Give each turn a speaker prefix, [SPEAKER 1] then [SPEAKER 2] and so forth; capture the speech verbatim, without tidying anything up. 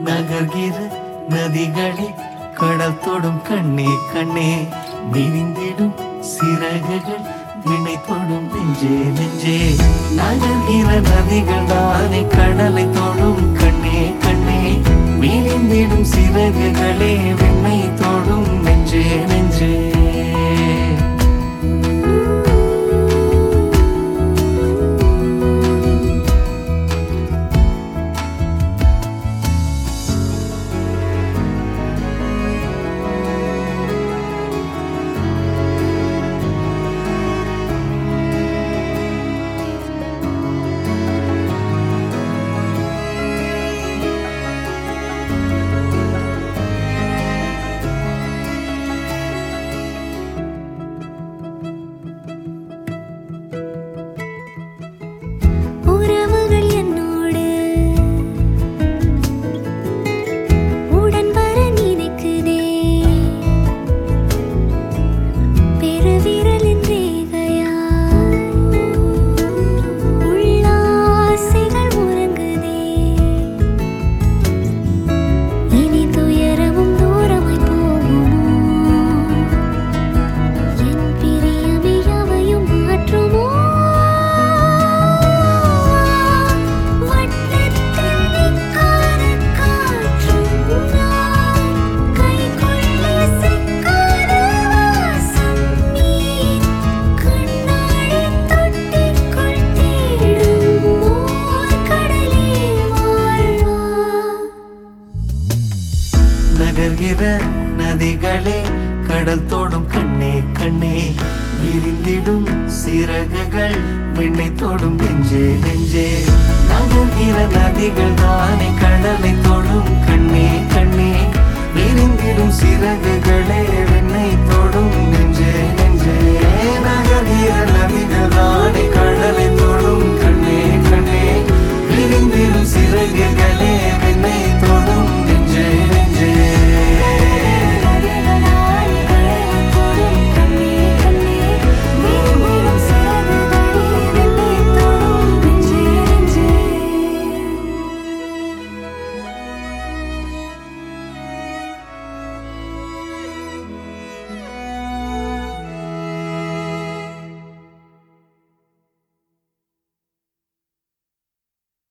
[SPEAKER 1] நகர்கிற நதிகளே கடல் தொடும் கண்ணே கண்ணே விரிந்திடும் சிறகுகள் வினை தொடும் நெஞ்சே நெஞ்சே நகர்கிற நதிகள் தானே கடலை தொடும் கண்ணே கண்ணே விரிந்திடும் சிறகுகளே விண்ணை தொடும் நெஞ்சே நெஞ்சே நகர்கிற நதிகளே கடல் தோடும் கண்ணே கண்ணே விரிந்திடும் சிறகுகள் விண்ணை தோடும் நெஞ்சே நெஞ்சே நகர்கிற நதிகள் தானே கடலை தோடும் கண்ணே கண்ணே விரிந்திடும் சிறகுகளே